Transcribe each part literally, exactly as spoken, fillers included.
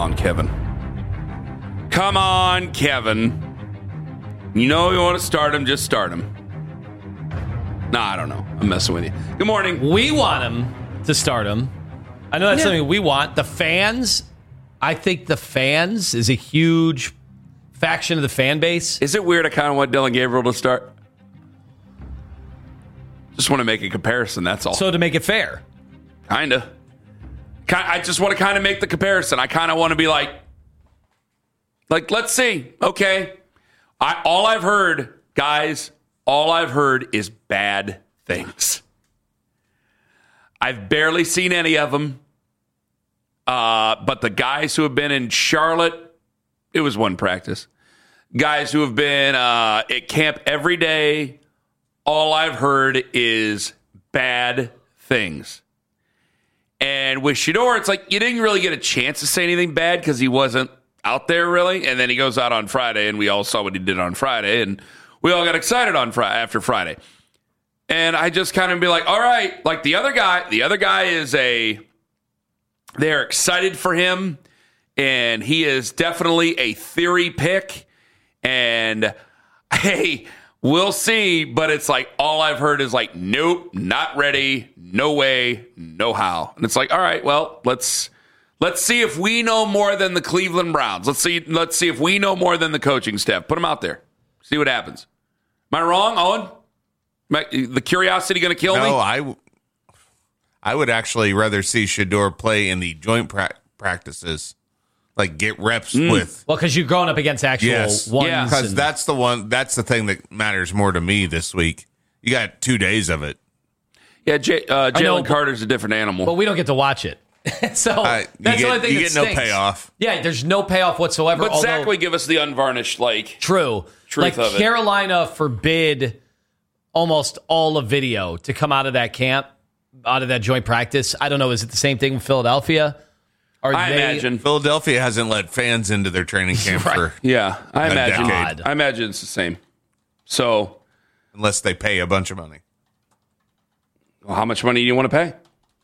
on, Kevin. Come on, Kevin. You know you want to start him, just start him. No, I don't know. I'm messing with you. Good morning. We want him to start him. I know that's Yeah. something we want. The fans, I think the fans is a huge faction of the fan base. Is it weird I kind of want Dylan Gabriel to start? Just want to make a comparison, that's all. So to make it fair. Kind of. I just want to kind of make the comparison. I kind of want to be like, like, let's see. Okay. I, all I've heard, guys, all I've heard is bad things. I've barely seen any of them. Uh, but the guys who have been in Charlotte, it was one practice. Guys who have been uh, at camp every day, all I've heard is bad things. And with Shedeur, it's like you didn't really get a chance to say anything bad because he wasn't out there really. And then he goes out on Friday, and we all saw what he did on Friday, and we all got excited on Friday after Friday. And I just kind of be like, all right, like the other guy, the other guy is a, they're excited for him, and he is definitely a theory pick. And hey, we'll see, but it's like all I've heard is like, nope, not ready, no way, no how. And it's like, all right, well, let's let's see if we know more than the Cleveland Browns. Let's see, let's see if we know more than the coaching staff. Put them out there, see what happens. Am I wrong, Owen? Am I, the curiosity going to kill no, me? No, I, w- I would actually rather see Shedeur play in the joint pra- practices. Like get reps mm. with. Well, because you've grown up against actual yes. ones. Yeah. Because and- that's the one. That's the thing that matters more to me this week. You got two days of it. Yeah, J- uh, I know, Jalen Carter's a different animal. But we don't get to watch it. so uh, that's get, the only thing you that get stinks. no payoff. Yeah, there's no payoff whatsoever. But although, Zach would give us the unvarnished, like, true. truth like of it. Carolina forbid almost all of video to come out of that camp, out of that joint practice. I don't know. Is it the same thing with Philadelphia? Are I they, imagine. Philadelphia hasn't let fans into their training camp Right. for Yeah, I a imagine. decade. I imagine it's the same. So, unless they pay a bunch of money. well, how much money do you want to pay?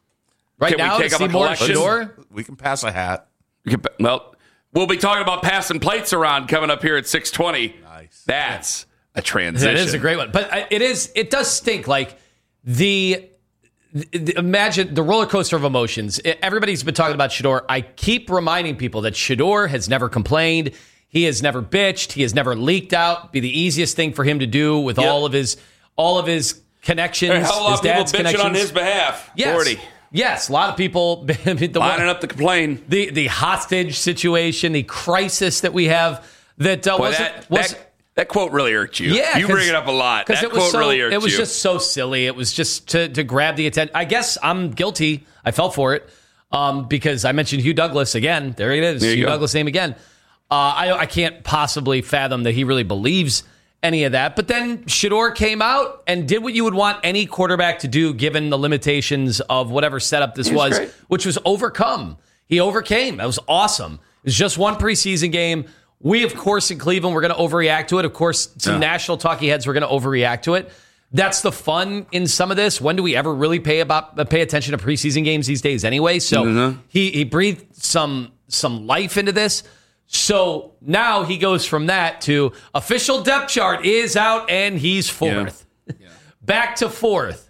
right Can we now take to up see a more collection? Shedeur? We can pass a hat. You can- Well, we'll be talking about passing plates around coming up here at six twenty. Nice. That's a transition. That is a great one. But I- it is. It does stink. Like the, the imagine the roller coaster of emotions. It- everybody's been talking about Shedeur. I keep reminding people that Shedeur has never complained. He has never bitched. He has never leaked out. Be the easiest thing for him to do with Yep. all of his all of his connections. There are a hell of a lot his of people dad's bitching connections. on his behalf. Yes. forty. Yes, a lot of people the Lining up to complain. the the hostage situation, the crisis that we have that uh, Boy, wasn't that, was that, that quote really irked you. Yeah, You bring it up a lot. That it was quote so, really irked you. It was just so silly. It was just to to grab the attention. I guess I'm guilty. I fell for it um, because I mentioned Hugh Douglas again. There it is. There you Hugh go. Douglas name again. Uh, I I can't possibly fathom that he really believes any of that. But then Shedeur came out and did what you would want any quarterback to do given the limitations of whatever setup this was was, great. which was overcome. He overcame. That was awesome. It was just one preseason game. We, of course, in Cleveland, we're going to overreact to it. Of course, some Yeah. national talkie heads, we're going to overreact to it. That's the fun in some of this. When do we ever really pay about pay attention to preseason games these days anyway? So Mm-hmm. he he breathed some some life into this. So now he goes from that to official depth chart is out and he's fourth. Yeah. Back to fourth.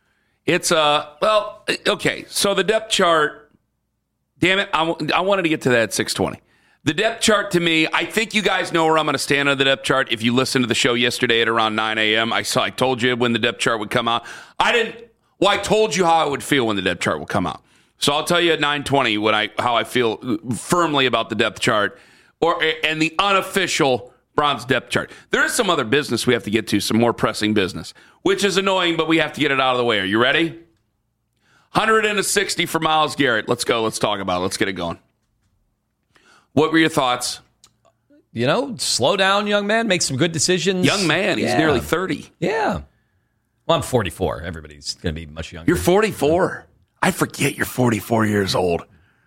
It's, uh, well, okay. So the depth chart, damn it, I, w- I wanted to get to that at six twenty. The depth chart to me, I think you guys know where I'm going to stand on the depth chart. If you listened to the show yesterday at around nine a.m., I saw, I told you when the depth chart would come out. I didn't, well, I told you how I would feel when the depth chart would come out. So I'll tell you at nine twenty when I how I feel firmly about the depth chart or and the unofficial Browns depth chart. There is some other business we have to get to, some more pressing business, which is annoying, but we have to get it out of the way. Are you ready? one hundred sixty for Myles Garrett. Let's go. Let's talk about it. Let's get it going. What were your thoughts? You know, slow down, young man. Make some good decisions. Young man, he's Yeah. nearly thirty. Yeah. Well, I'm forty-four. Everybody's going to be much younger. You're forty-four. I forget you're forty-four years old.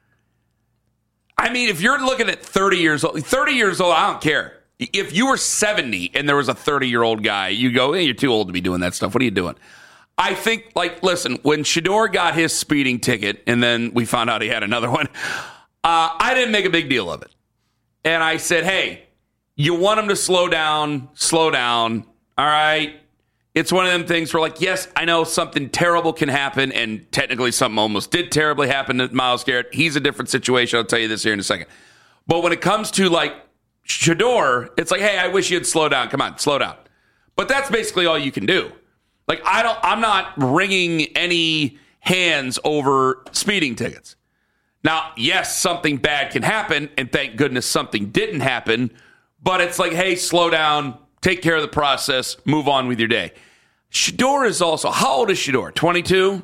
I mean, if you're looking at thirty years old, thirty years old, I don't care. If you were seventy and there was a thirty-year-old guy, you go, hey, you're too old to be doing that stuff. What are you doing? I think, like, listen, when Shedeur got his speeding ticket and then we found out he had another one, Uh, I didn't make a big deal of it. And I said, hey, you want him to slow down, slow down. All right. It's one of them things where, like, yes, I know something terrible can happen, and technically something almost did terribly happen to Myles Garrett. He's a different situation. I'll tell you this here in a second. But when it comes to, like, Shedeur, it's like, hey, I wish you'd slow down. Come on, slow down. But that's basically all you can do. Like, I don't, I'm not wringing any hands over speeding tickets. Now, yes, something bad can happen, and thank goodness something didn't happen. But it's like, hey, slow down, take care of the process, move on with your day. Shedeur is also, how old is Shedeur? twenty-two?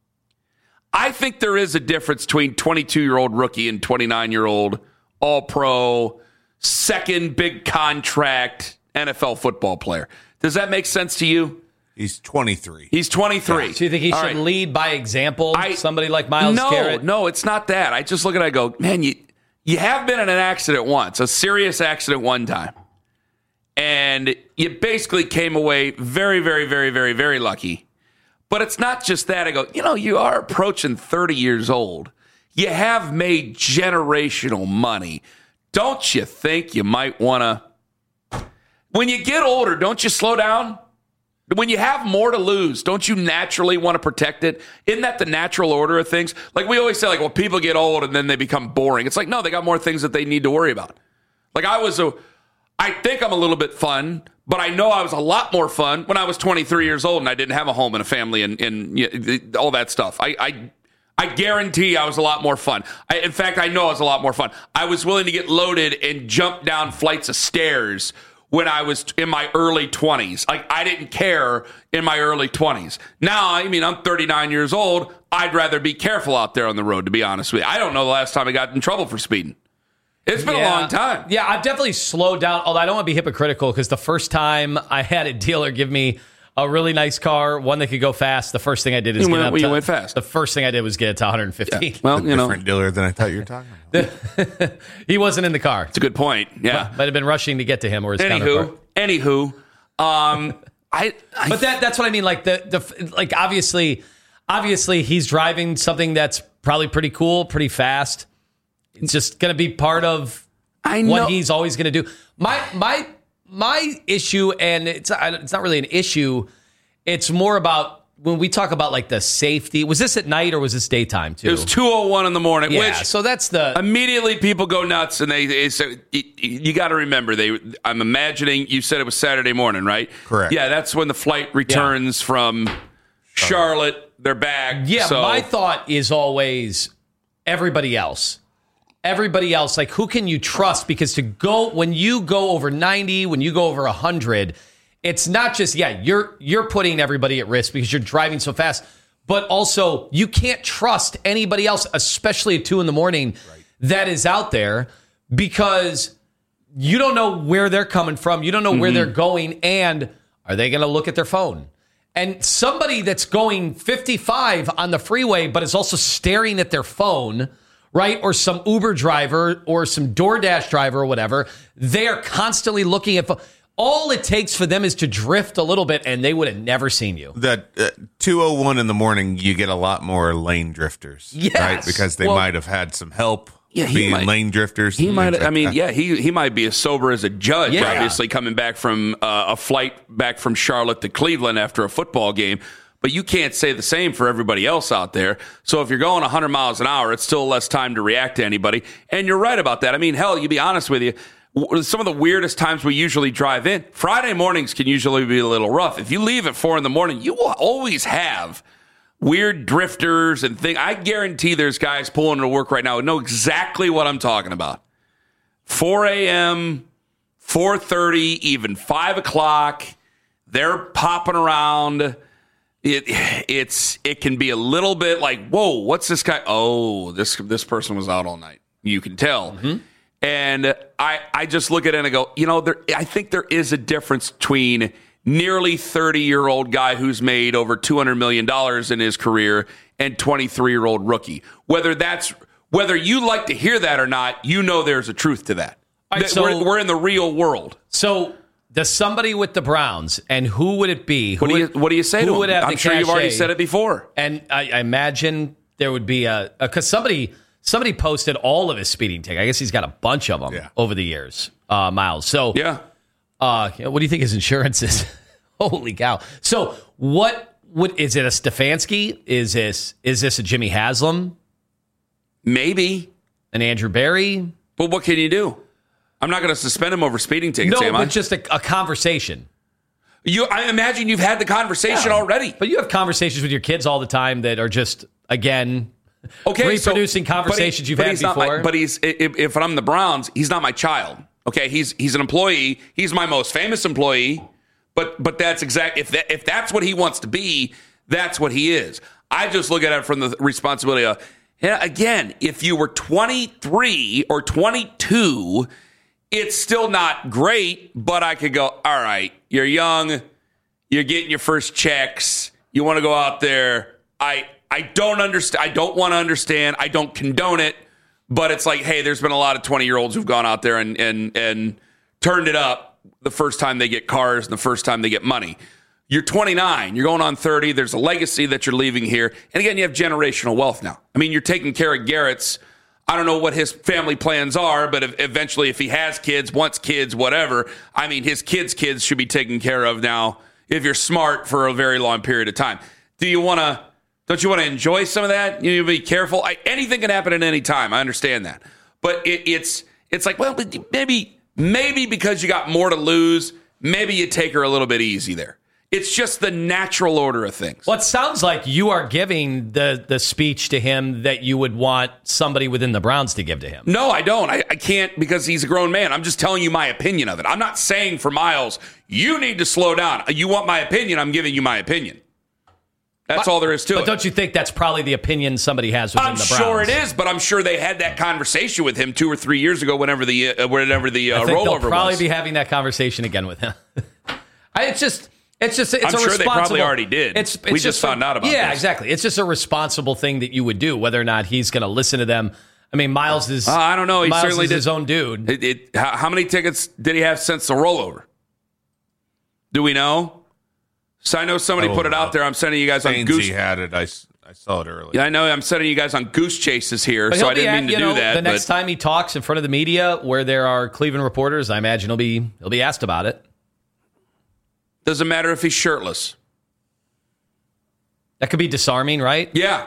I think there is a difference between twenty-two-year-old rookie and twenty-nine-year-old all-pro, second big contract N F L football player. Does that make sense to you? He's twenty-three. He's twenty-three. Yeah. So you think he All should right. lead by example? I, somebody like Myles no, Garrett? No, it's not that. I just look at it and go, man, you, you have been in an accident once, a serious accident one time. And you basically came away very, very, very, very, very lucky. But it's not just that. I go, you know, you are approaching thirty years old. You have made generational money. Don't you think you might want to... When you get older, don't you slow down? When you have more to lose, don't you naturally want to protect it? Isn't that the natural order of things? Like we always say, like, well, people get old and then they become boring. It's like, no, they got more things that they need to worry about. Like I was a... I think I'm a little bit fun, but I know I was a lot more fun when I was twenty-three years old and I didn't have a home and a family and, and you know, all that stuff. I, I I guarantee I was a lot more fun. I, in fact, I know I was a lot more fun. I was willing to get loaded and jump down flights of stairs when I was in my early twenties. Like, I didn't care in my early twenties. Now, I mean, I'm thirty-nine years old. I'd rather be careful out there on the road, to be honest with you. I don't know the last time I got in trouble for speeding. It's been yeah. a long time. Yeah, I've definitely slowed down, although I don't want to be hypocritical because the first time I had a dealer give me a really nice car, one that could go fast, the first thing I did is you get went, it up well, to... you went fast. The first thing I did was get it to one hundred fifteen. Yeah. Well, a you know. different dealer than I thought you were talking about. He wasn't in the car. It's a good point. Yeah. Might have been rushing to get to him or his Anywho, counterpart. anywho, um, I, I But that that's what I mean. Like the the like obviously, obviously he's driving something that's probably pretty cool, pretty fast. It's just going to be part of I know. what he's always going to do. My my my issue, and it's it's not really an issue. It's more about when we talk about like the safety. Was this at night or was this daytime too? It was two oh one in the morning. Yeah, which so that's the immediately people go nuts, and they, they say, you, you got to remember, they. I'm imagining you said it was Saturday morning, right? Correct. Yeah, that's when the flight returns yeah. from Charlotte. They're back. Yeah, so. my thought is always everybody else. Everybody else, like, who can you trust? Because to go, when you go over ninety, when you go over one hundred, it's not just, yeah, you're you're putting everybody at risk because you're driving so fast, but also you can't trust anybody else, especially at two in the morning, right. that is out there because you don't know where they're coming from. You don't know mm-hmm. where they're going. And are they going to look at their phone? And somebody that's going fifty-five on the freeway, but is also staring at their phone, right? Or some Uber driver or some DoorDash driver or whatever, they are constantly looking at... All it takes for them is to drift a little bit, and they would have never seen you. That uh, two oh one in the morning, you get a lot more lane drifters, yes. right? Because they well, might have had some help yeah, he being might, lane drifters. He might. like I mean, that. yeah, he he might be as sober as a judge. Yeah. Obviously, coming back from uh, a flight back from Charlotte to Cleveland after a football game. But you can't say the same for everybody else out there. So if you're going one hundred miles an hour, it's still less time to react to anybody. And you're right about that. I mean, hell, you be honest with you. Some of the weirdest times we usually drive in, Friday mornings can usually be a little rough. If you leave at four in the morning, you will always have weird drifters and things. I guarantee there's guys pulling into work right now who know exactly what I'm talking about. four a.m., four thirty, even five o'clock, they're popping around. It it's it can be a little bit like, whoa, what's this guy? Oh, this this person was out all night. You can tell. Mm-hmm. And I, I just look at it and I go, you know, there, I think there is a difference between nearly thirty-year-old guy who's made over two hundred million dollars in his career and twenty-three-year-old rookie. Whether that's whether you like to hear that or not, you know there's a truth to that. Right, that so, we're, we're in the real world. So does somebody with the Browns, and who would it be? Who what do you would, What do you say to would him? have I'm the sure you've already cachet? said it before. And I, I imagine there would be a because somebody somebody posted all of his speeding tickets. I guess he's got a bunch of them Yeah. over the years, uh, Miles. So, Yeah. uh, what do you think his insurance is? Holy cow! So, what would is it a Stefanski? Is this is this a Jimmy Haslam? Maybe. An Andrew Barry? But what can you do? I'm not going to suspend him over speeding tickets, No, am I? but just a, a conversation. You, I imagine you've had the conversation Yeah. already. But you have conversations with your kids all the time that are just, again, Okay, reproducing so, conversations but he, you've but had he's not before. my, but he's if, if I'm the Browns, he's not my child. Okay, he's he's an employee. He's my most famous employee. But but that's exact. If that if that's what he wants to be, that's what he is. I just look at it from the responsibility of, yeah, again, if you were twenty-three or twenty-two, it's still not great. But I could go, all right, you're young, you're getting your first checks, you want to go out there. I I don't understand. I don't want to understand. I don't condone it. But it's like, hey, there's been a lot of twenty-year-olds who've gone out there and and and turned it up the first time they get cars and the first time they get money. You're twenty-nine. You're going on thirty. There's a legacy that you're leaving here. And again, you have generational wealth now. I mean, you're taking care of Garrett's. I don't know what his family plans are, but if, eventually if he has kids, wants kids, whatever, I mean, his kids' kids should be taken care of now if you're smart for a very long period of time. Do you want to, don't you want to enjoy some of that? You need to be careful. I, anything can happen at any time. I understand that. But it, it's it's like, well, maybe maybe because you got more to lose, maybe you take her a little bit easy there. It's just the natural order of things. Well, it sounds like you are giving the, the speech to him that you would want somebody within the Browns to give to him. No, I don't. I, I can't because he's a grown man. I'm just telling you my opinion of it. I'm not saying for Miles, you need to slow down. You want my opinion, I'm giving you my opinion. That's but, all there is to but it. But don't you think that's probably the opinion somebody has within I'm the Browns? sure it is, but I'm sure they had that conversation with him two or three years ago whenever the uh, whenever the uh, I think rollover they'll probably was. be having that conversation again with him. I, it's just... It's just, it's I'm a sure they responsible, probably already did. It's, it's we just, just found a, out about yeah, this. exactly. It's just a responsible thing that you would do, whether or not he's going to listen to them. I mean, Miles is. Uh, I don't know. He Miles certainly is did. his own dude. It, it, how, how many tickets did he have since the rollover? Do we know? So I know somebody Oh, put it out there. I'm sending you guys on Stainsy Goose. had it. I, s- I saw it earlier. Yeah, I know. I'm sending you guys on Goose Chases here, But so he'll I didn't be mean at, to you do know, that. The next but time he talks in front of the media, where there are Cleveland reporters, I imagine he'll be he'll be asked about it. doesn't matter if he's shirtless. That could be disarming, right? Yeah.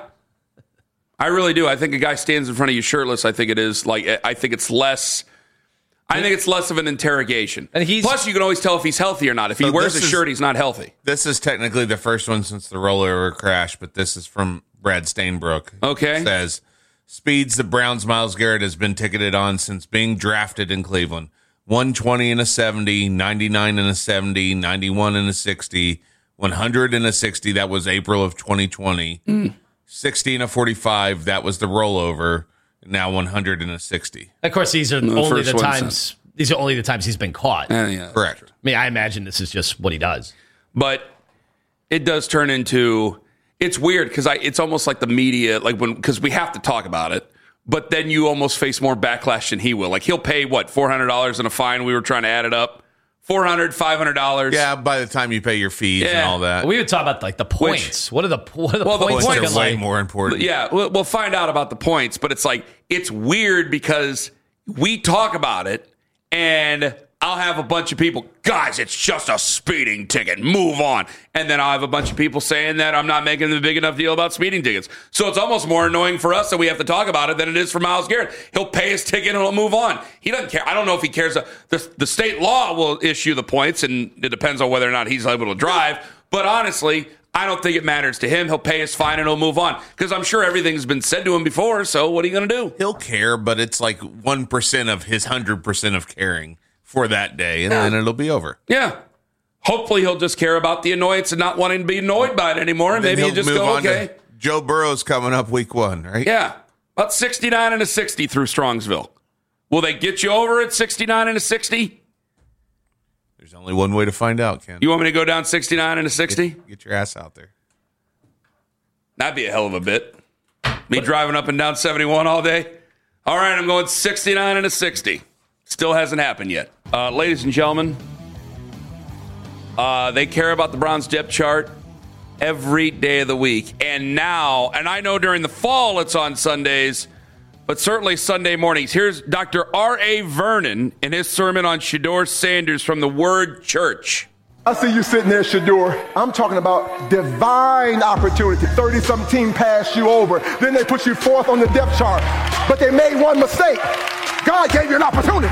I really do. I think a guy stands in front of you shirtless. I think it is like, I think it's less, I think it's less of an interrogation. And he's- Plus, you can always tell if he's healthy or not. If he So wears a this is- shirt, he's not healthy. This is technically the first one since the rollover crash, but this is from Brad Stainbrook. Okay. It says, speeds the Browns' Myles Garrett has been ticketed on since being drafted in Cleveland. one twenty and a seventy, ninety-nine and a seventy, ninety-one and a sixty, one hundred and a sixty. That was April of twenty twenty. Mm. sixty and a forty-five. That was the rollover. Now one hundred and a sixty. Of course, these are The only first the one times. These are only the times he's been caught. Uh, I yeah. Correct. mean, I imagine this is just what he does. But it does turn into, it's weird because I it's almost like the media, like when, because we have to talk about it, but then you almost face more backlash than he will. Like he'll pay, what, four hundred dollars in a fine? We were trying to add it up. four hundred dollars, five hundred dollars. Yeah, by the time you pay your fees and Yeah. all that. We would talk about like the points. what are the what are the Well, the points? points looking are way like? more important. Yeah, we'll, we'll find out about the points, but it's like, it's weird because we talk about it and I'll have a bunch of people, guys, it's just a speeding ticket, move on. And then I'll have a bunch of people saying that I'm not making a big enough deal about speeding tickets. So it's almost more annoying for us that we have to talk about it than it is for Myles Garrett. He'll pay his ticket and he'll move on. He doesn't care. I don't know if he cares. The, the state law will issue the points, and it depends on whether or not he's able to drive. But honestly, I don't think it matters to him. He'll pay his fine and he'll move on because I'm sure everything's been said to him before. So what are you going to do? He'll care, but it's like one percent of his one hundred percent of caring for that day, and then it'll be over. Yeah. Hopefully he'll just care about the annoyance and not wanting to be annoyed by it anymore. And Then maybe you he'll just move go, on to okay. Joe Burrow's coming up week one, right? Yeah. About sixty-nine and a sixty through Strongsville. Will they get you over at sixty-nine and a sixty? There's only one way to find out, Ken. You want me to go down sixty-nine and a sixty? Get, get your ass out there. That'd be a hell of a bit. Me driving up and down seventy-one all day. All right, I'm going sixty-nine and a sixty. Still hasn't happened yet. Uh, ladies and gentlemen, uh, they care about the Browns depth chart every day of the week. And now, and I know during the fall it's on Sundays, but certainly Sunday mornings. Here's Doctor R A. Vernon in his sermon on Shedeur Sanders from the Word Church. I see you sitting there, Shedeur. I'm talking about divine opportunity. thirty-something team passed you over. Then they put you fourth on the depth chart. But they made one mistake. God gave you an opportunity.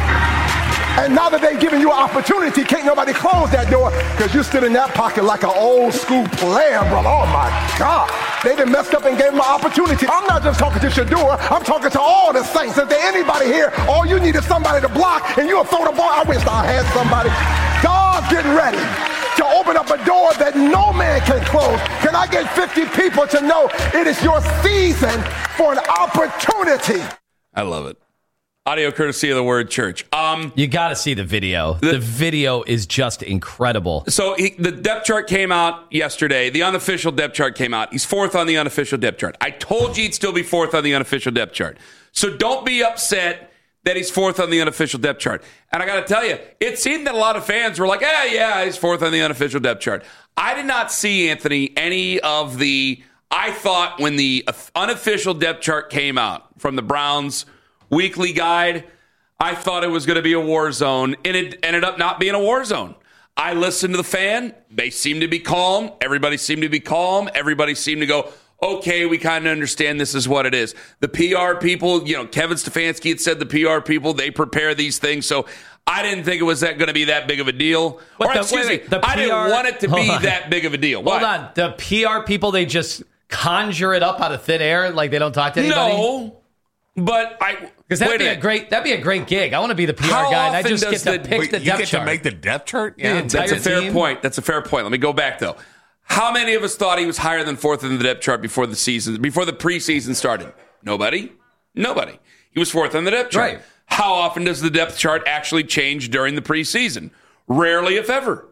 And now that they've given you an opportunity, can't nobody close that door because you stood in that pocket like an old school player, brother. Oh, my God. They done messed up and gave them an opportunity. I'm not just talking to Shedeur. I'm talking to all the saints. If there's anybody here, all you need is somebody to block, and you'll throw the ball. I wish I had somebody. God's getting ready to open up a door that no man can close. Can I get fifty people to know it is your season for an opportunity? I love it. Audio courtesy of the Word Church. Um, you got to see the video. The, the video is just incredible. So he, the depth chart came out yesterday. The unofficial depth chart came out. He's fourth on the unofficial depth chart. I told you he'd still be fourth on the unofficial depth chart. So don't be upset that he's fourth on the unofficial depth chart. And I got to tell you, it seemed that a lot of fans were like, eh, yeah, he's fourth on the unofficial depth chart. I did not see, Anthony, any of the, I thought when the unofficial depth chart came out from the Browns weekly guide, I thought it was going to be a war zone, and it ended up not being a war zone. I listened to the fan. They seemed to be calm. Everybody seemed to be calm. Everybody seemed to go, okay, we kind of understand this is what it is. The P R people, you know, Kevin Stefanski had said the P R people, they prepare these things. So I didn't think it was that going to be that big of a deal. But or the, excuse wait, me, the I P R, didn't want it to be on. that big of a deal. What? Hold on. The P R people, they just conjure it up out of thin air like they don't talk to anybody? No. But I because that'd be a great that'd be a great gig. I want to be the P R How guy, and I often just get does to the- pick Wait, the you depth get chart. to make the depth chart? Yeah, That's a entire fair team? point. That's a fair point. Let me go back though. How many of us thought he was higher than fourth in the depth chart before the season, before the preseason started? Nobody. Nobody. He was fourth on the depth chart. Right. How often does the depth chart actually change during the preseason? Rarely, if ever.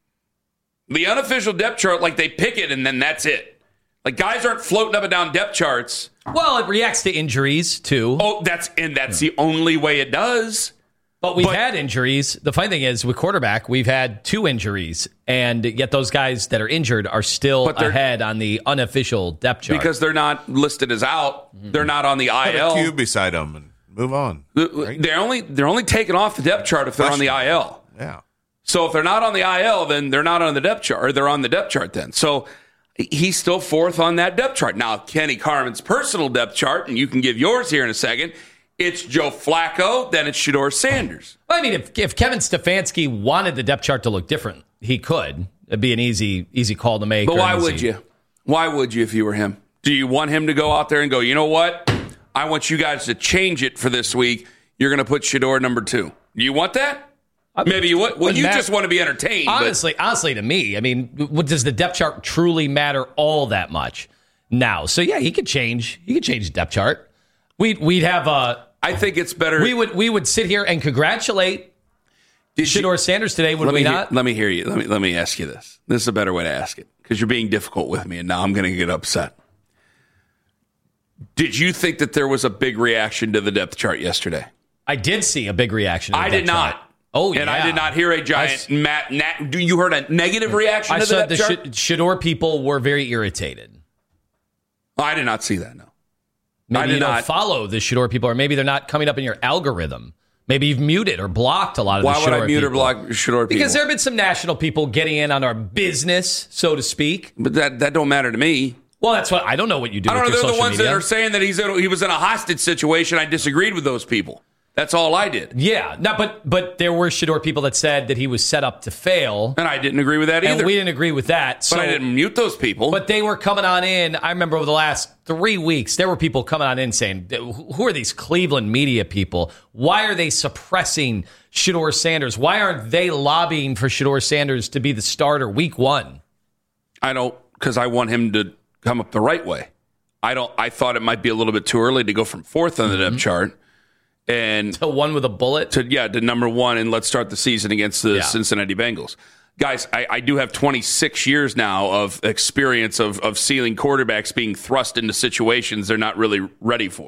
The unofficial depth chart, like they pick it and then that's it. Like guys aren't floating up and down depth charts. Well, it reacts to injuries too. Oh, that's and that's the only way it does. But we've But- had injuries. The funny thing is, with quarterback, we've had two injuries, and yet those guys that are injured are still But they're- ahead on the unofficial depth chart. Because they're not listed as out. They're not on the I Put a L. cube beside them and move on. Right? They're only they're only taking off the depth chart if they're on the I L. Yeah. So if they're not on the I L, then they're not on the depth chart, or they're on the depth chart then. So he's still fourth on that depth chart. Now, Kenny Carmen's personal depth chart, and you can give yours here in a second, it's Joe Flacco, then it's Shedeur Sanders. Well, I mean, if, if Kevin Stefanski wanted the depth chart to look different, he could. It'd be an easy easy call to make. But or why an would easy- you? Why would you if you were him? Do you want him to go out there and go, you know what? I want you guys to change it for this week. You're going to put Shedeur number two. Do you want that? Maybe you would. Well, Wouldn't you matter. just want to be entertained. but- Honestly, honestly, to me, I mean, what, does the depth chart truly matter all that much now? So yeah, he could change. He could change the depth chart. We'd we'd have a. I think it's better. We would we would sit here and congratulate Did you- Shedeur Sanders today, would let we me not? Hear, let me hear you. Let me let me ask you this. This is a better way to ask it because you're being difficult with me, and now I'm going to get upset. Did you think that there was a big reaction to the depth chart yesterday? I did see a big reaction. to the I depth did not. chart. Oh, and yeah. I did not hear a giant. I, Matt, Nat, do you heard a negative reaction I to the saw depth the chart? Sh- Shedeur people were very irritated. I did not see that. No. Maybe I did you don't not. follow the Shedeur people, or maybe they're not coming up in your algorithm. Maybe you've muted or blocked a lot of Why the would Shedeur I mute or people. block Shedeur people? Because there have been some national people getting in on our business, so to speak. But that that don't matter to me. Well, that's what I don't know what you do. I don't know. with your They're the social ones media. that are saying that he's in, he was in a hostage situation. I disagreed with those people. That's all I did, Yeah, no, but but there were Shedeur people that said that he was set up to fail, and I didn't agree with that either. and we didn't agree with that. So, but I didn't mute those people. But they were coming on in. I remember over the last three weeks, there were people coming on in saying, "Who are these Cleveland media people? Why are they suppressing Shedeur Sanders? Why aren't they lobbying for Shedeur Sanders to be the starter week one?" I don't, because I want him to come up the right way. I don't. I thought it might be a little bit too early to go from fourth on the depth chart and The one with a bullet. to yeah to number one, and let's start the season against the Yeah. Cincinnati Bengals. Guys, I, I do have twenty-six years now of experience of of seeing quarterbacks being thrust into situations they're not really ready for.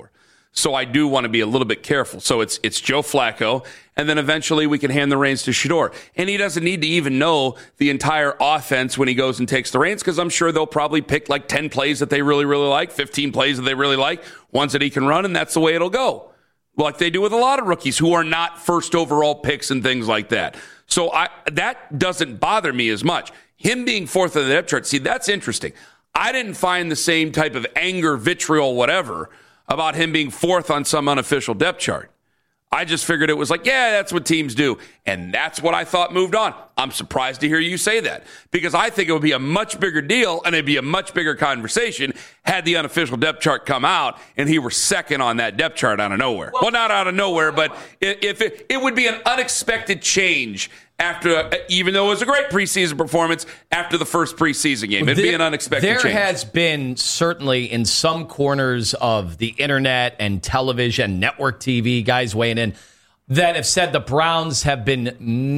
So I do want to be a little bit careful. So it's it's Joe Flacco, and then eventually we can hand the reins to Shedeur. And he doesn't need to even know the entire offense when he goes and takes the reins, because I'm sure they'll probably pick like ten plays that they really, really like, fifteen plays that they really like, ones that he can run, and that's the way it'll go. Like they do with a lot of rookies who are not first overall picks and things like that. So I that doesn't bother me as much. Him being fourth on the depth chart, see, that's interesting. I didn't find the same type of anger, vitriol, whatever, about him being fourth on some unofficial depth chart. I just figured it was like, yeah, that's what teams do. And that's what I thought moved on. I'm surprised to hear you say that, because I think it would be a much bigger deal and it'd be a much bigger conversation had the unofficial depth chart come out and he were second on that depth chart out of nowhere. Well, not out of nowhere, but if it, it would be an unexpected change after, even though it was a great preseason performance, after the first preseason game. It'd there, be an unexpected there change. There has been certainly in some corners of the internet and television, network T V, guys weighing in, that have said the Browns have been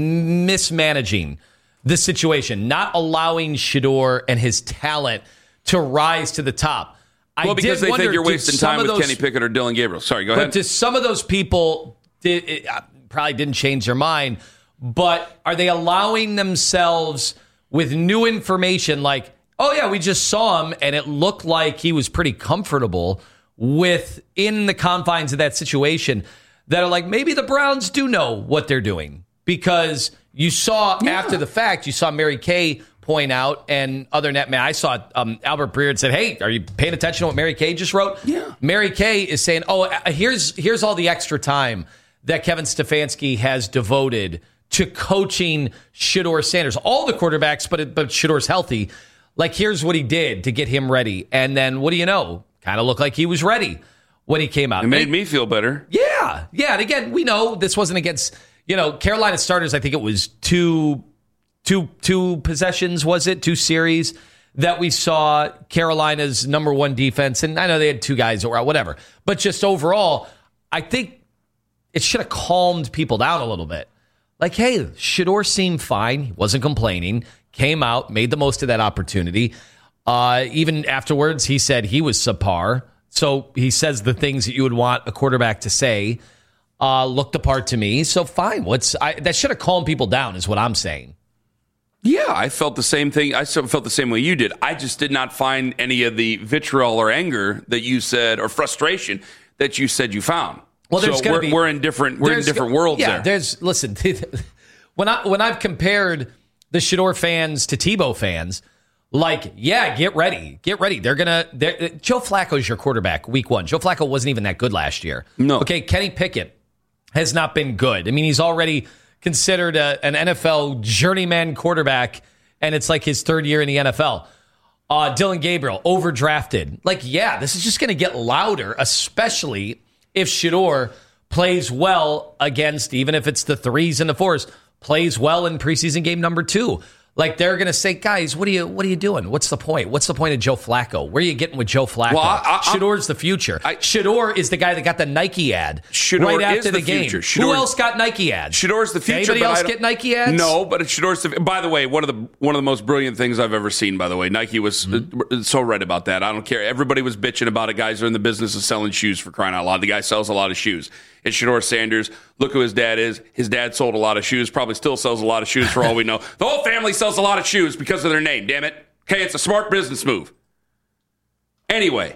mismanaging the situation, not allowing Shedeur and his talent to rise to the top. Well, I because did they wonder, think you're wasting time with those, Kenny Pickett or Dylan Gabriel. Sorry, go but ahead. But to some of those people, did, it, uh, probably didn't change their mind, but are they allowing themselves with new information like, oh, yeah, we just saw him, and it looked like he was pretty comfortable within the confines of that situation, that are like, maybe the Browns do know what they're doing? Because you saw yeah. after the fact, you saw Mary Kay point out, and other net man, I saw um, Albert Breer said, hey, are you paying attention to what Mary Kay just wrote? Yeah. Mary Kay is saying, oh, here's here's all the extra time that Kevin Stefanski has devoted to coaching Shedeur Sanders. All the quarterbacks, but, but Shedeur's healthy. Like, here's what he did to get him ready. And then, what do you know? Kind of looked like he was ready when he came out. It made me feel better. Yeah. Yeah. And again, we know this wasn't against, you know, Carolina starters. I think it was two, two, two possessions, was it? Two series that we saw Carolina's number one defense. And I know they had two guys or whatever. But just overall, I think it should have calmed people down a little bit. Like, hey, Shedeur seemed fine. He wasn't complaining. Came out, made the most of that opportunity. Uh, even afterwards, he said he was subpar. So he says the things that you would want a quarterback to say. Uh, looked the part to me. So fine. What's I, that should have calmed people down is what I'm saying. Yeah, I felt the same thing. I felt the same way you did. I just did not find any of the vitriol or anger that you said, or frustration that you said you found. Well, there's so we're, be, we're in different we're in different worlds yeah, there. Yeah, there's listen. when I when I've compared the Shedeur fans to Tebow fans, like, yeah, get ready, get ready. They're gonna. They're, Joe Flacco's your quarterback week one. Joe Flacco wasn't even that good last year. No. Okay, Kenny Pickett has not been good. I mean, he's already considered a, an N F L journeyman quarterback, and it's like his third year in the N F L. Uh, Dylan Gabriel, overdrafted. Like, yeah, this is just going to get louder, especially if Shedeur plays well against, even if it's the threes and the fours, plays well in preseason game number two. Like, they're going to say, guys, what are you what are you doing? What's the point? What's the point of Joe Flacco? Where are you getting with Joe Flacco? Well, I, I, Shedeur's the future. I, Shedeur is the guy that got the Nike ad Shedeur right after is the, the game. Shedeur, Who else got Nike ads? Shedeur's the future. Anybody else get Nike ads? No, but Shedeur's the. By the way, one of the one of the most brilliant things I've ever seen. By the way, Nike was mm-hmm. so right about that. I don't care. Everybody was bitching about it. Guys are in the business of selling shoes, for crying out loud. The guy sells a lot of shoes. It's Shedeur Sanders. Look who his dad is. His dad sold a lot of shoes. Probably still sells a lot of shoes for all we know. The whole family sells a lot of shoes because of their name. Damn it. Okay, it's a smart business move. Anyway,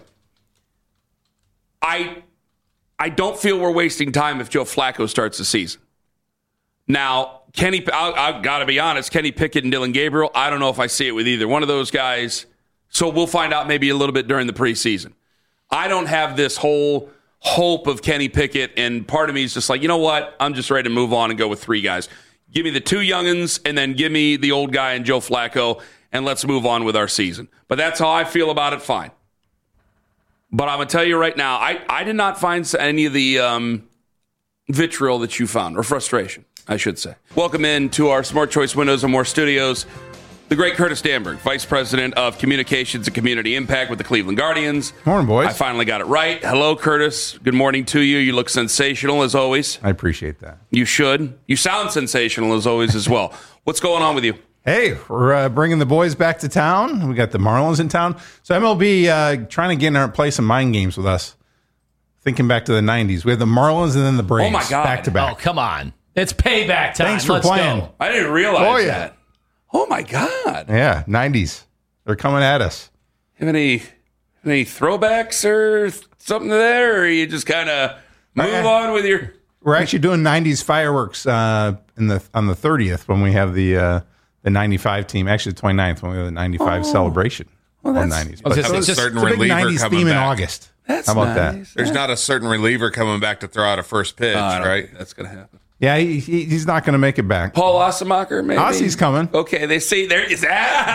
I I don't feel we're wasting time if Joe Flacco starts the season. Now, Kenny, I've got to be honest, Kenny Pickett and Dylan Gabriel, I don't know if I see it with either one of those guys. So we'll find out maybe a little bit during the preseason. I don't have this whole hope of Kenny Pickett, and part of me is just like, you know what? I'm just ready to move on and go with three guys. Give me the two youngins, and then give me the old guy and Joe Flacco, and let's move on with our season. But that's how I feel about it, fine. But I'm going to tell you right now, I, I did not find any of the um, vitriol that you found, or frustration, I should say. Welcome in to our Smart Choice Windows and More studios. The great Curtis Danberg, Vice President of Communications and Community Impact with the Cleveland Guardians. Morning, boys. I finally got it right. Hello, Curtis. Good morning to you. You look sensational, as always. I appreciate that. You should. You sound sensational, as always, as well. What's going on with you? Hey, we're uh, bringing the boys back to town. We got the Marlins in town. So M L B uh, trying to get in our play some mind games with us. thinking back to the nineties. We had the Marlins and then the Braves. Oh, my God. Back to Oh, back. come on. It's payback time. Thanks for Let's playing. go. I didn't realize Oh, yeah. that. Oh, my God. Yeah, nineties. They're coming at us. Have any, any throwbacks or something there? Or you just kind of move I- on with your... We're actually doing nineties fireworks uh, in the on the thirtieth when we have the uh, the ninety-five team. Actually, the twenty-ninth when we have the ninety-five Oh. celebration. Well, that's- nineties. I was But gonna say, Have a just- certain it's a big reliever nineties coming theme in back. August. That's How about that? nice. There's not a certain reliever coming back to throw out a first pitch, I don't right? think That's going to happen. Yeah, he, he, he's not going to make it back. Paul Ossemacher, maybe? Ossie's coming. Okay, they see there is.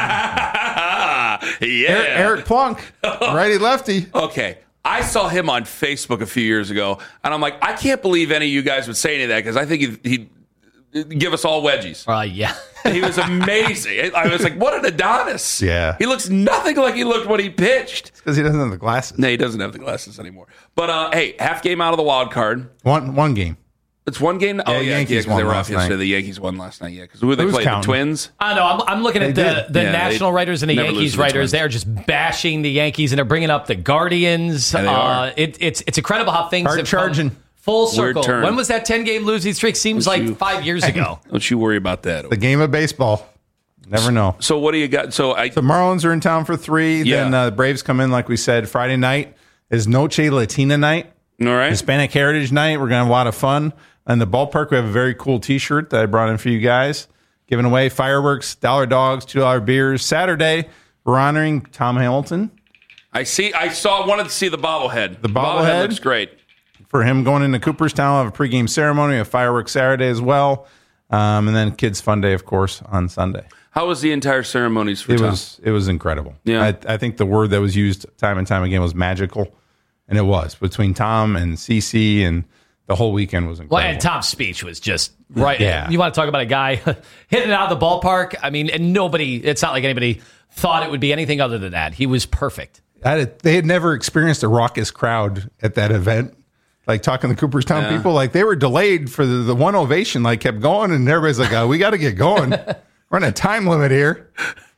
Ah, yeah. Eric, Eric Plunk, righty lefty. Okay. I saw him on Facebook a few years ago, and I'm like, I can't believe any of you guys would say any of that because I think he'd, he'd give us all wedgies. Uh, yeah. He was amazing. I was like, what an Adonis. Yeah. He looks nothing like he looked when he pitched. Because he doesn't have the glasses. No, he doesn't have the glasses anymore. But, uh, hey, half game out of the wild card. One one game. It's one game. Oh, yeah, Yankees yeah, 'cause won they were last off yesterday. night. The Yankees won last night, yeah. Because who they Who's played? counting? The Twins? I know. I'm, I'm looking at They the, did. the Yeah, national they writers and the never lose Yankees to the writers. Twins. They're just bashing the Yankees and they're bringing up the Guardians. Yeah, they uh, are. it, it's it's incredible how things Hard have come charging. full Weird circle. turn. When was that ten-game losing streak? Seems Was like you- five years ago. Don't you worry about that. The game of baseball. Never know. So what do you got? So I The Marlins are in town for three. Yeah. Then uh, the Braves come in, like we said. Friday night is Noche Latina night. all right. Hispanic Heritage Night. We're going to have a lot of fun. In the ballpark, we have a very cool T-shirt that I brought in for you guys. Giving away fireworks, dollar dogs, two dollar beers. Saturday, we're honoring Tom Hamilton I see. I saw. Wanted to see the bobblehead. The bobblehead? looks great. for him going into Cooperstown. We'll have a pregame ceremony, a fireworks Saturday as well, um, and then Kids Fun Day, of course, on Sunday. How was the entire ceremonies for It Tom? was it was incredible. Yeah. I, I think the word that was used time and time again was magical, and it was between Tom and Cece and. The whole weekend was Well, incredible. and Tom's speech was just right. Yeah. You want to talk about a guy hitting it out of the ballpark? I mean, and nobody, it's not like anybody thought it would be anything other than that. He was perfect. I had, they had never experienced a raucous crowd at that event. Like talking to Cooperstown Yeah. people, like they were delayed for the, the one ovation, like kept going, and everybody's like, oh, we got to get going. We're on a time limit here.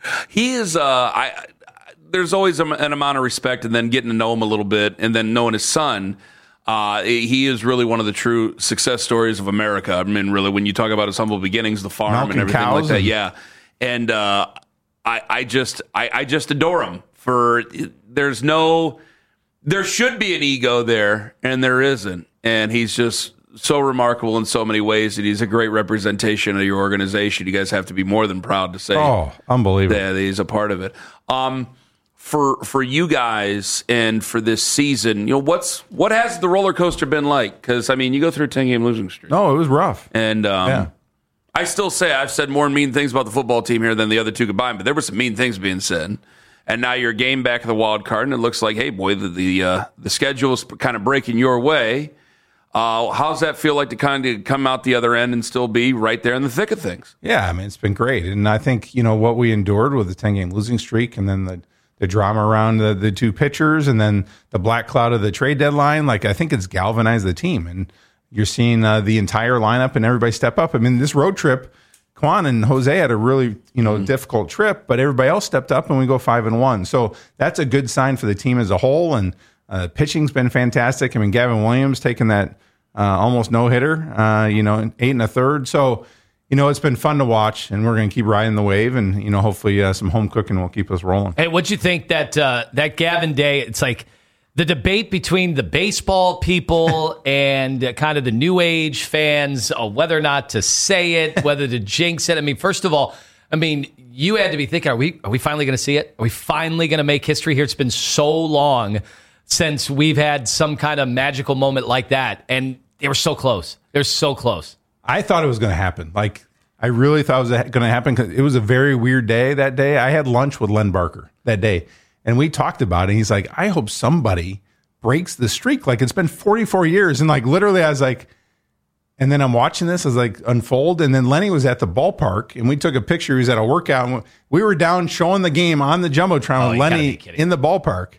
He is. Uh, I, I. There's always a, an amount of respect, and then getting to know him a little bit, and then knowing his son. Uh, he is really one of the true success stories of America. I mean, really, when you talk about his humble beginnings, the farm Milking and everything like cows that, and- yeah. And uh, I, I just, I, I just adore him. For there's no, there should be an ego there, and there isn't. And he's just so remarkable in so many ways that he's a great representation of your organization. You guys have to be more than proud to say Oh, unbelievable. that he's a part of it. Um, for for you guys and for this season, you know, what's what has the roller coaster been like? Because I mean, you go through a ten game losing streak, No, it was rough. and um, Yeah. I still say I've said more mean things about the football team here than the other two combined. But there were some mean things being said, and now you're a game back of the wild card, and it looks like, hey, boy, the the, uh, the schedule is kind of breaking your way. Uh, how's that feel like to kind of come out the other end and still be right there in the thick of things? Yeah, I mean, it's been great. And I think, you know, what we endured with the ten game losing streak and then the, the drama around the, the two pitchers and then the black cloud of the trade deadline, like, I think it's galvanized the team. And you're seeing uh, the entire lineup and everybody step up. I mean, this road trip, Quan and Jose had a really, you know, difficult trip, but everybody else stepped up and we go five and one. So that's a good sign for the team as a whole. And uh, pitching's been fantastic. I mean, Gavin Williams taking that uh, almost no hitter, uh, you know, eight and a third. So, you know, it's been fun to watch, and we're going to keep riding the wave, and you know, hopefully, uh, some home cooking will keep us rolling. Hey, what'd you think that uh, that Gavin Day? It's like the debate between the baseball people and uh, kind of the new age fans, uh, whether or not to say it, whether to jinx it. I mean, first of all, I mean, you had to be thinking, are we are we finally going to see it? Are we finally going to make history here? It's been so long since we've had some kind of magical moment like that, and they were so close. They're so close. I thought it was going to happen. Like, I really thought it was going to happen because it was a very weird day that day. I had lunch with Len Barker that day, and we talked about it. He's like, I hope somebody breaks the streak. Like, it's been forty-four years. And, like, literally, I was like, and then I'm watching this as, like, unfold. And then Lenny was at the ballpark, and we took a picture. He was at a workout. And we were down showing the game on the Jumbotron Oh, with you gotta Lenny be kidding. in the ballpark.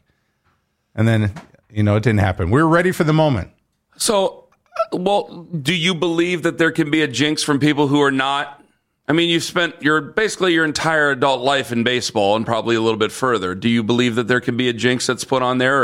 And then, you know, it didn't happen. We were ready for the moment. So, well, do you believe that there can be a jinx from people who are not? I mean, you've spent your basically your entire adult life in baseball and probably a little bit further. Do you believe that there can be a jinx that's put on there? Or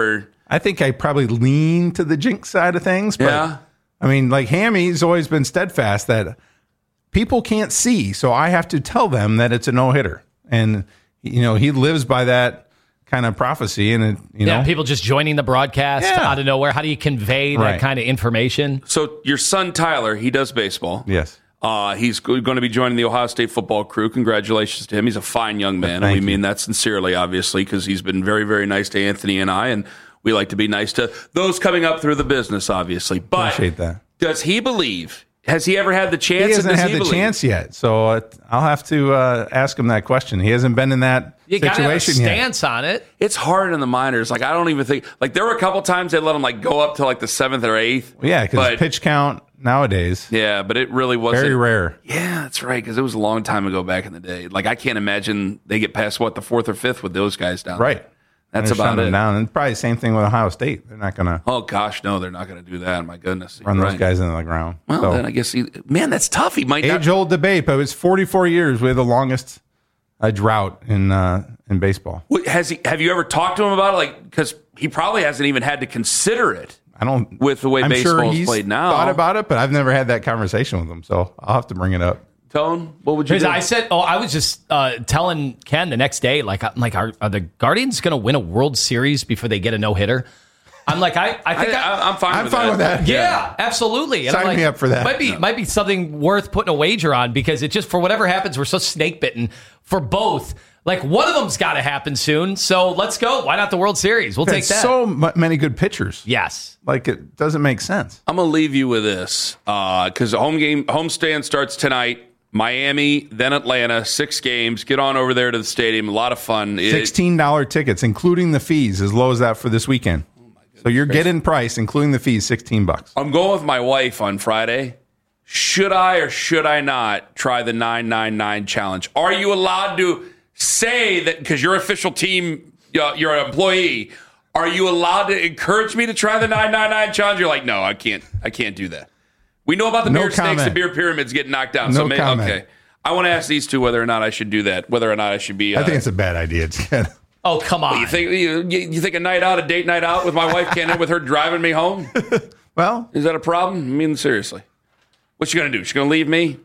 I think I probably lean to the jinx side of things. But, Yeah. I mean, like Hammy's always been steadfast that people can't see, so I have to tell them that it's a no-hitter. And, you know, he lives by that kind of prophecy. And, it, you Yeah, know. people just joining the broadcast Yeah. out of nowhere. How do you convey that Right. kind of information? So your son Tyler, he does baseball. Yes. Uh, he's going to be joining the Ohio State football crew. Congratulations to him. He's a fine young man, and Thank we you. mean that sincerely, obviously, because he's been very, very nice to Anthony and I, and we like to be nice to those coming up through the business, obviously. But Appreciate that. does he believe? Has he ever had the chance? He and hasn't does had he the believe? chance yet, so uh, I'll have to uh, ask him that question. He hasn't been in that You got to have a situation yet. stance on it. It's hard in the minors. Like I don't even think like there were a couple times they let him like go up to like the seventh or eighth. Yeah, because but pitch count nowadays, yeah, but it really wasn't very rare. Yeah, that's right. Because it was a long time ago back in the day. Like I can't imagine they get past what the fourth or fifth with those guys down. Right. there. That's They're about shutting it. them down. And probably the same thing with Ohio State. They're not going to Oh gosh, no, they're not going to do that. My goodness, run You're those right. guys into the ground. Well, So, then I guess he, man, that's tough. He might not. age old debate, but it's forty-four years. We have the longest uh, drought in uh, in baseball. Wait, Has he? Have you ever talked to him about it? Like, because he probably hasn't even had to consider it. I don't With the way I'm baseball sure is he's played now. thought about it, but I've never had that conversation with him, so I'll have to bring it up. Tone, what would you Because do? I said, oh, I was just uh, telling Ken the next day, like, I'm like, are, are the Guardians going to win a World Series before they get a no hitter? I'm like, I, I think I, I, I'm fine. I'm with fine that. with that. yeah, absolutely. And Sign I'm like, me up for that. Might be might be something worth putting a wager on because it just for whatever happens, we're so snake bitten for both. Like one of them's got to happen soon, so let's go. Why not the World Series? We'll take There's that. so m- many good pitchers. yes. Like it doesn't make sense. I'm gonna leave you with this because home game homestand starts tonight. Miami, then Atlanta, six games. Get on over there to the stadium. A lot of fun. It- Sixteen dollar tickets, including the fees, as low as that for this weekend. So you're getting price, including the fees, sixteen bucks. I'm going with my wife on Friday. Should I or should I not try the nine nine nine challenge? Are you allowed to say that because your official team, uh, you're an employee? Are you allowed to encourage me to try the nine nine nine challenge? You're like, no, I can't. I can't do that. We know about the No beer snakes comment. and beer pyramids getting knocked down. No so maybe, comment. okay. I want to ask these two whether or not I should do that. Whether or not I should be. Uh, I think it's a bad idea. Jen. Oh, come on. You think you, you think a night out, a date night out with my wife can't end with her driving me home? Well, Is that a problem? I mean, seriously. What's she going to do? She going to leave me?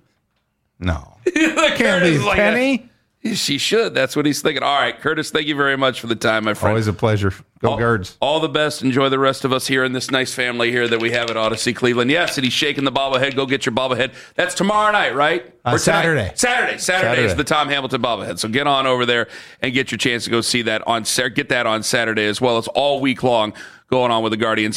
no. Can't Can't leave Penny. She should. That's what he's thinking. All right, Curtis, thank you very much for the time, my friend. Always a pleasure. Go all, Guards. all the best. Enjoy the rest of us here in this nice family here that we have at Odyssey Cleveland. Yes, and he's shaking the bobblehead. Go get your bobblehead. That's tomorrow night, right? Uh, Or tonight? Saturday. Saturday. Saturday Saturday. is the Tom Hamilton bobblehead. So get on over there and get your chance to go see that on get that on Saturday as well. It's all week long going on with the Guardians.